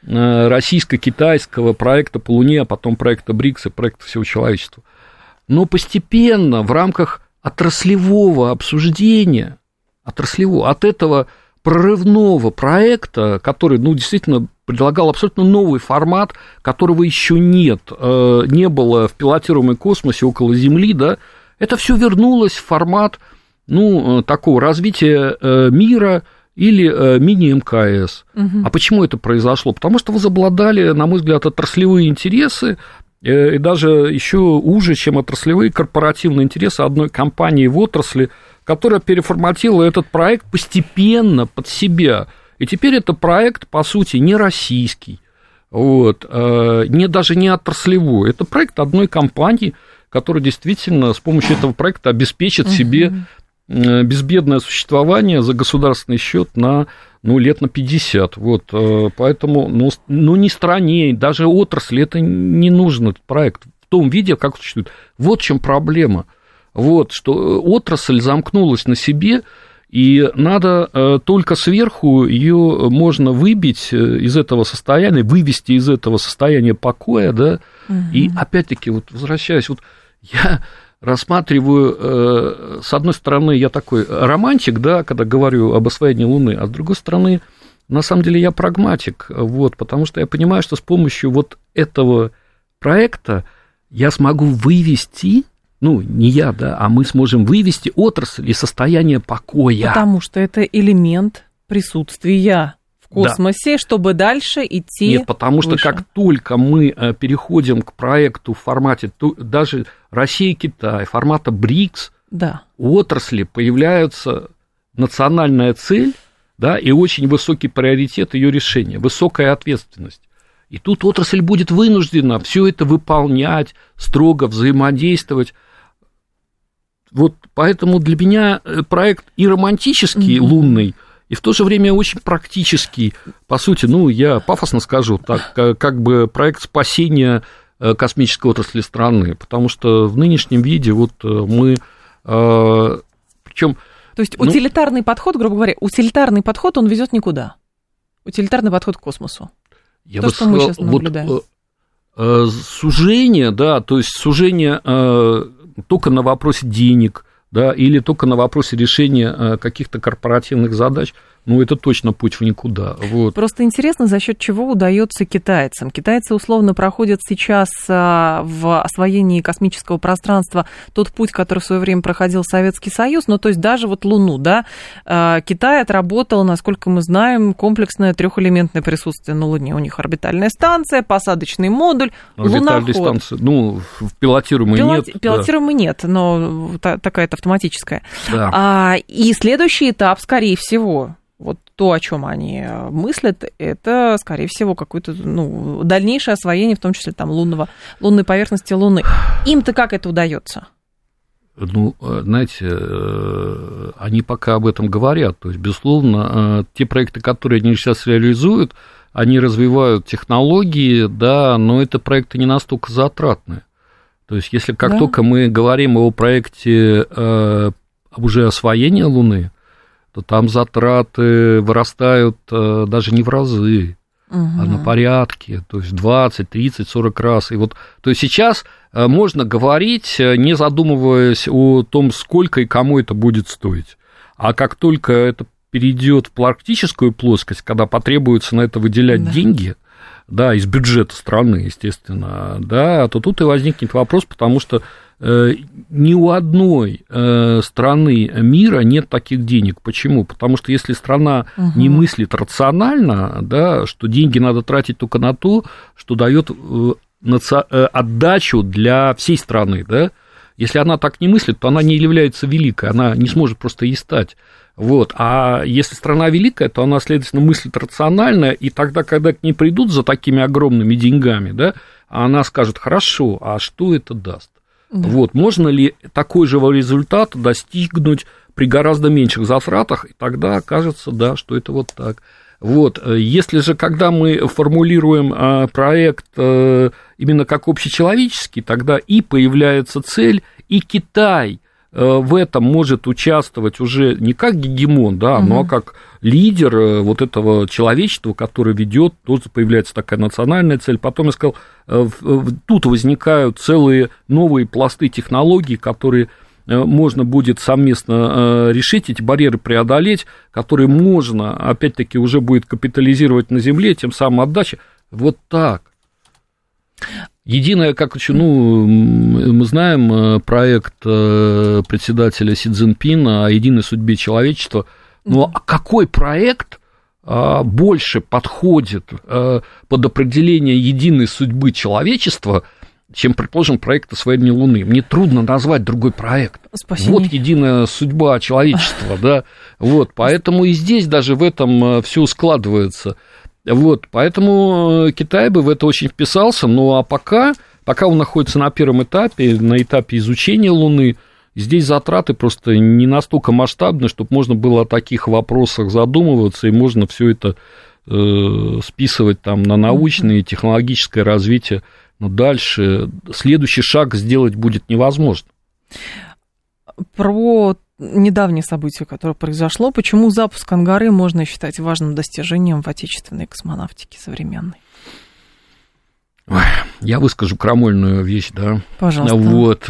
Speaker 6: российско-китайского проекта по Луне, а потом проекта БРИКС и проекта всего человечества. Но постепенно в рамках отраслевого обсуждения, отраслевого, от этого прорывного проекта, который, ну, действительно предлагал абсолютно новый формат, которого еще нет, не было в пилотируемом космосе около Земли, да, это все вернулось в формат, ну, такого развития мира или мини-эм ка эс. Угу. А почему это произошло? Потому что возобладали, на мой взгляд, отраслевые интересы, и даже еще уже, чем отраслевые корпоративные интересы одной компании в отрасли, которая переформатировала этот проект постепенно под себя. И теперь это проект, по сути, не российский, вот, не, даже не отраслевой. Это проект одной компании, которая действительно с помощью этого проекта обеспечит себе безбедное существование за государственный счет на, ну, лет на пятьдесят. Вот, поэтому, ну, ну, ни стране, даже отрасли это не нужен, этот проект в том виде, как он существует. Вот в чем проблема. Вот, что отрасль замкнулась на себе, и надо только сверху ее можно выбить из этого состояния, вывести из этого состояния покоя, да, угу. И опять-таки, вот возвращаясь, вот я рассматриваю, с одной стороны, я такой романтик, да, когда говорю об освоении Луны, а с другой стороны, на самом деле я прагматик, вот, потому что я понимаю, что с помощью вот этого проекта я смогу вывести, ну, не я, да, а мы сможем вывести отрасль из состояния покоя.
Speaker 5: Потому что это элемент присутствия в космосе, да. Чтобы дальше идти
Speaker 6: Нет, потому
Speaker 5: выше.
Speaker 6: Что как только мы переходим к проекту в формате, даже Россия, Китай, формата БРИКС,
Speaker 5: да.
Speaker 6: У отрасли появляется национальная цель, да, и очень высокий приоритет ее решения, высокая ответственность. И тут отрасль будет вынуждена все это выполнять, строго взаимодействовать. Вот поэтому для меня проект и романтический, mm-hmm. лунный, и в то же время очень практический. По сути, ну, я пафосно скажу, так, как бы проект спасения космической отрасли страны, потому что в нынешнем виде вот мы, причем...
Speaker 5: То есть ну, утилитарный подход, грубо говоря, утилитарный подход, он ведет никуда. Утилитарный подход к космосу.
Speaker 6: Я
Speaker 5: то,
Speaker 6: бы
Speaker 5: что
Speaker 6: сказал,
Speaker 5: мы сейчас наблюдаем.
Speaker 6: Вот, э, сужение, да, то есть сужение э, только на вопросе денег, да, или только на вопросе решения э, каких-то корпоративных задач, ну, это точно путь в никуда. Вот.
Speaker 5: Просто интересно, за счет чего удается китайцам. Китайцы условно проходят сейчас в освоении космического пространства тот путь, который в свое время проходил Советский Союз, ну, то есть даже вот Луну, да, Китай отработал, насколько мы знаем, комплексное трехэлементное присутствие на Луне. У них орбитальная станция, посадочный модуль,
Speaker 6: орбитальной
Speaker 5: луноход.
Speaker 6: Станции, ну, пилотируемой
Speaker 5: Пилот,
Speaker 6: нет.
Speaker 5: Пилотируемой да. нет, но такая-то автоматическая.
Speaker 6: Да.
Speaker 5: А, и следующий этап, скорее всего... Вот то, о чем они мыслят, это, скорее всего, какое-то, ну, дальнейшее освоение, в том числе там лунного, лунной поверхности Луны. Им-то как это удается?
Speaker 6: Ну, знаете, они пока об этом говорят. То есть, безусловно, те проекты, которые они сейчас реализуют, они развивают технологии, да, но это проекты не настолько затратные. То есть, если как да. только мы говорим о проекте э, уже освоения Луны, то там затраты вырастают э, даже не в разы, угу. а на порядке, то есть двадцать, тридцать, сорок раз. И вот, то есть сейчас э, можно говорить, не задумываясь о том, сколько и кому это будет стоить. А как только это перейдет в практическую плоскость, когда потребуется на это выделять да. деньги, да, из бюджета страны, естественно, да, то тут и возникнет вопрос, потому что э, ни у одной э, страны мира нет таких денег. Почему? Потому что если страна угу. не мыслит рационально, да, что деньги надо тратить только на то, что дает э, наци... э, отдачу для всей страны, да, если она так не мыслит, то она не является великой, она не сможет просто ей стать. Вот. А если страна великая, то она, следовательно, мыслит рационально, и тогда, когда к ней придут за такими огромными деньгами, да, она скажет, хорошо, а что это даст? Да. Вот. Можно ли такой же результат достигнуть при гораздо меньших затратах, и тогда окажется, да, что это вот так. Вот. Если же, когда мы формулируем проект именно как общечеловеческий, тогда и появляется цель, и Китай в этом может участвовать уже не как гегемон, да, угу. но как лидер вот этого человечества, который ведет, тут появляется такая национальная цель. Потом я сказал, тут возникают целые новые пласты технологий, которые можно будет совместно решить, эти барьеры преодолеть, которые можно, опять-таки, уже будет капитализировать на земле, тем самым отдача. Вот так. Единое, как ну, мы знаем проект председателя Си Цзиньпина о единой судьбе человечества, но какой проект больше подходит под определение единой судьбы человечества, чем, предположим, проект освоения Луны? Мне трудно назвать другой проект. Спасибо. Вот единая судьба человечества, да, вот, поэтому и здесь даже в этом все складывается. Вот, поэтому Китай бы в это очень вписался, ну, а пока, пока он находится на первом этапе, на этапе изучения Луны, здесь затраты просто не настолько масштабны, чтобы можно было о таких вопросах задумываться, и можно все это э, списывать там на научное и технологическое развитие, но дальше следующий шаг сделать будет невозможно.
Speaker 5: Про недавнее событие, которое произошло, почему запуск Ангары можно считать важным достижением в отечественной космонавтике современной?
Speaker 6: Ой, я выскажу крамольную вещь, да.
Speaker 5: Пожалуйста.
Speaker 6: Вот,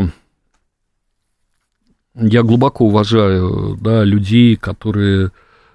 Speaker 6: я глубоко уважаю, да, людей, которые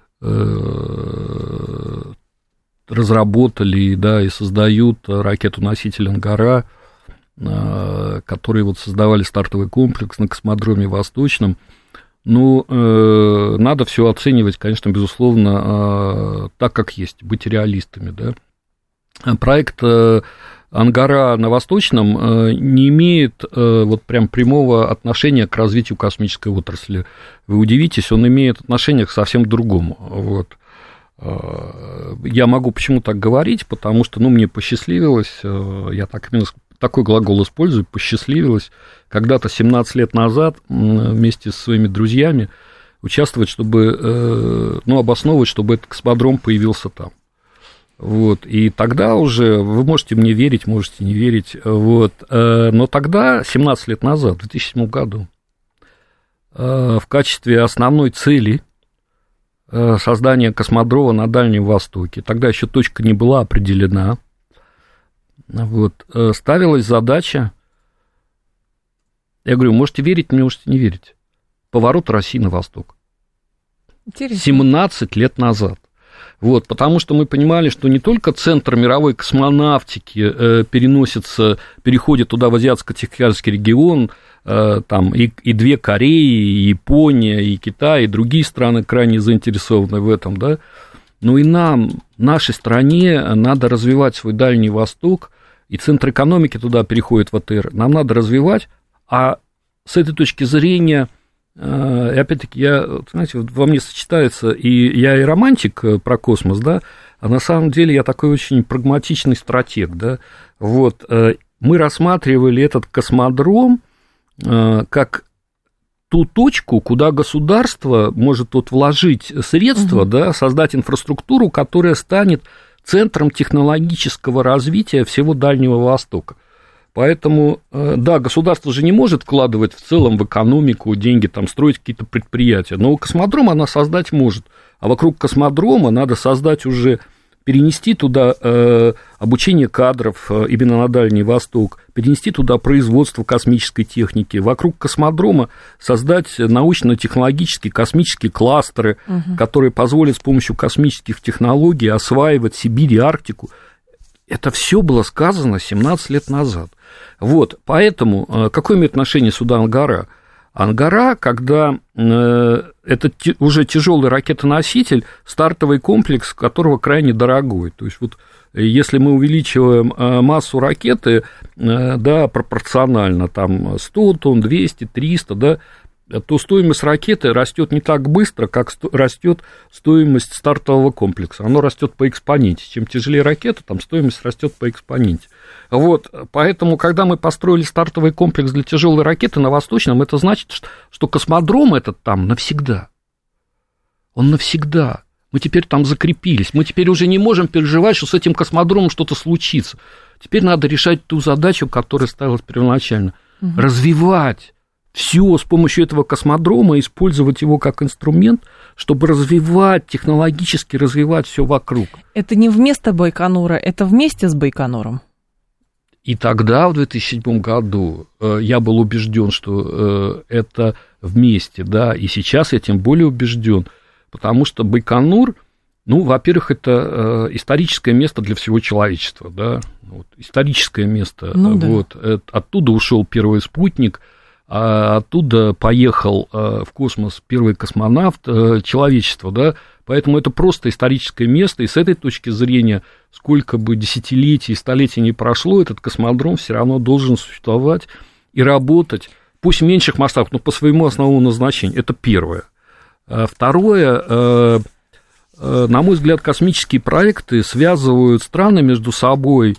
Speaker 6: разработали, да, и создают ракету-носитель Ангара, которые вот создавали стартовый комплекс на космодроме Восточном. Ну, э, надо все оценивать, конечно, безусловно, э, так, как есть, быть реалистами, да. Проект э, Ангара на Восточном э, не имеет э, вот прям прямого отношения к развитию космической отрасли. Вы удивитесь, он имеет отношение к совсем другому, вот. Э, я могу почему так говорить, потому что, ну, мне посчастливилось, э, я так именно такой глагол использую, посчастливилось когда-то семнадцать лет назад вместе со своими друзьями участвовать, чтобы, ну, обосновывать, чтобы этот космодром появился там. Вот, и тогда уже, вы можете мне верить, можете не верить, вот, но тогда, семнадцать лет назад, в две тысячи седьмом году, в качестве основной цели создания космодрома на Дальнем Востоке, тогда еще точка не была определена, вот, ставилась задача, я говорю, можете верить, можете не верить, поворот России на восток. Интересно. семнадцать лет назад. Вот, потому что мы понимали, что не только центр мировой космонавтики э, переносится, переходит туда в Азиатско-Тихоокеанский регион, э, там и, и две Кореи, и Япония, и Китай, и другие страны крайне заинтересованы в этом, да, но и нам, нашей стране, надо развивать свой Дальний Восток, и центр экономики туда переходит в А Т Р, нам надо развивать, а с этой точки зрения... И опять-таки, я, знаете, во мне сочетается, и я и романтик про космос, да, а на самом деле я такой очень прагматичный стратег, да, вот, мы рассматривали этот космодром как ту точку, куда государство может вот вложить средства, угу. да, создать инфраструктуру, которая станет центром технологического развития всего Дальнего Востока. Поэтому, да, государство же не может вкладывать в целом в экономику деньги, там, строить какие-то предприятия, но космодром она создать может, а вокруг космодрома надо создать уже, перенести туда э, обучение кадров э, именно на Дальний Восток, перенести туда производство космической техники, вокруг космодрома создать научно-технологические космические кластеры, угу. которые позволят с помощью космических технологий осваивать Сибирь и Арктику. Это все было сказано семнадцать лет назад. Вот, поэтому какое имеет отношение сюда Ангара? Ангара, когда э, это те, уже тяжелый ракетоноситель, стартовый комплекс которого крайне дорогой. То есть, вот, если мы увеличиваем э, массу ракеты, э, да, пропорционально, там сто тонн, двести, триста, да, то стоимость ракеты растет не так быстро, как сто- растет стоимость стартового комплекса. Оно растет по экспоненте. Чем тяжелее ракета, там стоимость растет по экспоненте. Вот, поэтому, когда мы построили стартовый комплекс для тяжелой ракеты на Восточном, это значит, что, что космодром этот там навсегда. Он навсегда. Мы теперь там закрепились. Мы теперь уже не можем переживать, что с этим космодромом что-то случится. Теперь надо решать ту задачу, которая ставилась первоначально. Угу. Развивать все с помощью этого космодрома, использовать его как инструмент, чтобы развивать, технологически развивать все вокруг.
Speaker 5: Это не вместо Байконура, это вместе с Байконуром.
Speaker 6: И тогда, в две тысячи седьмом году, я был убежден, что это вместе, да, и сейчас я тем более убежден, потому что Байконур, ну, во-первых, это историческое место для всего человечества, да, вот, историческое место, ну, да. Вот, оттуда ушел первый спутник, а оттуда поехал в космос первый космонавт человечества, да, поэтому это просто историческое место, и с этой точки зрения, сколько бы десятилетий, столетий не прошло, этот космодром все равно должен существовать и работать, пусть в меньших масштабах, но по своему основному назначению, это первое. Второе, на мой взгляд, космические проекты связывают страны между собой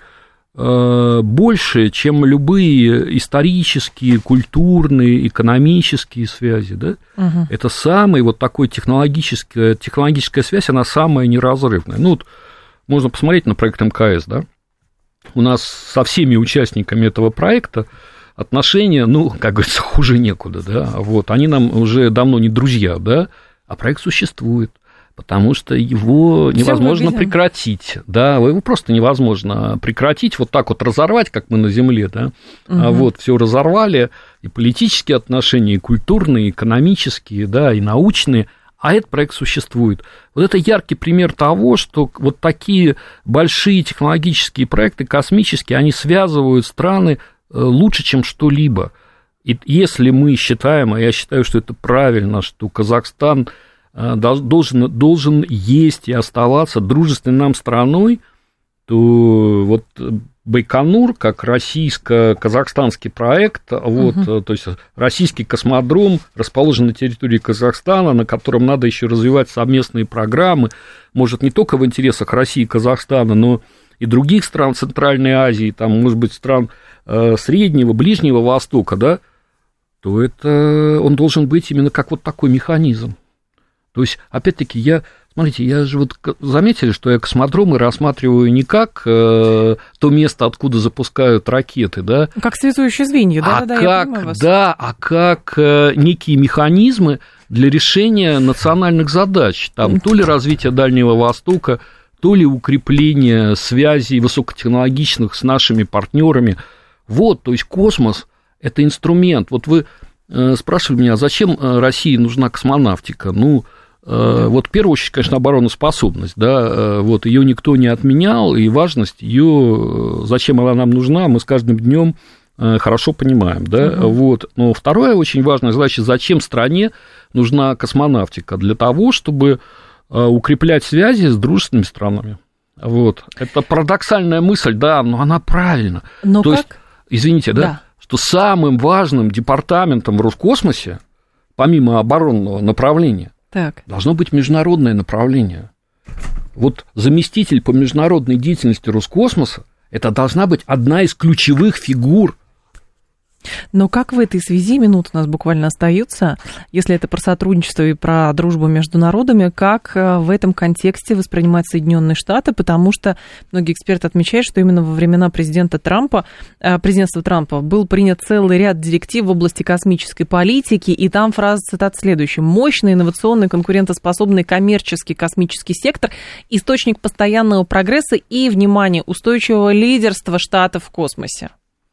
Speaker 6: больше, чем любые исторические, культурные, экономические связи, да? Угу. Это самый вот такой технологическая, технологическая связь, она самая неразрывная. Ну, вот можно посмотреть на проект эм ка эс, да? У нас со всеми участниками этого проекта отношения, ну, как говорится, хуже некуда, да? Вот, они нам уже давно не друзья, да? А проект существует. Потому что его невозможно прекратить, да, его просто невозможно прекратить, вот так вот разорвать, как мы на Земле, да, угу. А вот все разорвали, и политические отношения, и культурные, и экономические, да, и научные, а этот проект существует. Вот это яркий пример того, что вот такие большие технологические проекты, космические, они связывают страны лучше, чем что-либо. И если мы считаем, а я считаю, что это правильно, что Казахстан должен, должен есть и оставаться дружественной нам страной, то вот Байконур, как российско-казахстанский проект, вот, угу. То есть российский космодром расположен на территории Казахстана, на котором надо еще развивать совместные программы, может, не только в интересах России и Казахстана, но и других стран Центральной Азии, там, может быть, стран Среднего, Ближнего Востока, да, то это он должен быть именно как вот такой механизм. То есть, опять-таки, я, смотрите, я же вот заметили, что я космодромы рассматриваю не как э, то место, откуда запускают ракеты, да.
Speaker 5: Как связующие звенья, да,
Speaker 6: а
Speaker 5: да,
Speaker 6: как,
Speaker 5: я понимаю вас.
Speaker 6: Да, а как э, некие механизмы для решения национальных задач, там, то ли развитие Дальнего Востока, то ли укрепление связей высокотехнологичных с нашими партнерами. Вот, то есть космос – это инструмент. Вот вы э, спрашивали меня, зачем России нужна космонавтика? Ну, э, вот в первую очередь, конечно, обороноспособность, да, э, вот ее никто не отменял, и важность ее, зачем она нам нужна, мы с каждым днем э, хорошо понимаем, да, uh-huh. вот. Но вторая очень важная задача, зачем стране нужна космонавтика? Для того, чтобы э, укреплять связи с дружественными странами. Вот. Это парадоксальная мысль, да, но она правильна. Но То как? есть, извините, да, да, что самым важным департаментом в Роскосмосе, помимо оборонного направления, так. должно быть международное направление. Вот заместитель по международной деятельности Роскосмоса, это должна быть одна из ключевых фигур.
Speaker 5: Но как в этой связи, минуты у нас буквально остаются, если это про сотрудничество и про дружбу между народами, как в этом контексте воспринимать Соединенные Штаты, потому что многие эксперты отмечают, что именно во времена президента Трампа, президентства Трампа был принят целый ряд директив в области космической политики, и там фраза, цитата, следующая: «Мощный, инновационный, конкурентоспособный коммерческий космический сектор – источник постоянного прогресса и, внимание, устойчивого лидерства Штатов в космосе».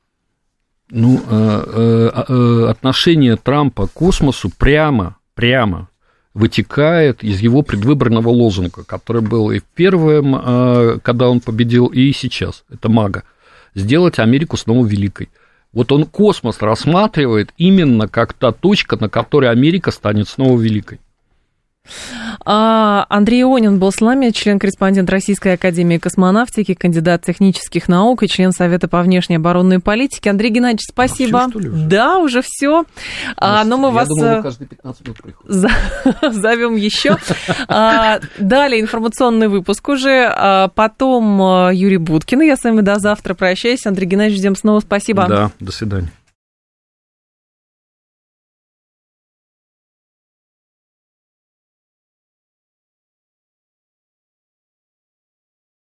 Speaker 6: Ну, отношение Трампа к космосу прямо, прямо вытекает из его предвыборного лозунга, который был и первым, когда он победил, и сейчас. Это МАГА. Сделать Америку снова великой. Вот он космос рассматривает именно как та точка, на которой Америка станет снова великой.
Speaker 5: Андрей Ионин был с нами, член-корреспондент Российской академии космонавтики, кандидат технических наук и член Совета по внешней оборонной политике. Андрей Геннадьевич, спасибо. А, уже? Да, уже все. А, но мы Я вас думаю, каждые пятнадцать минут приходит. Зовем еще. Далее информационный выпуск уже. Потом Юрий Буткин. Я с вами до завтра прощаюсь. Андрей Геннадьевич, ждем снова. Спасибо.
Speaker 6: Да, до свидания.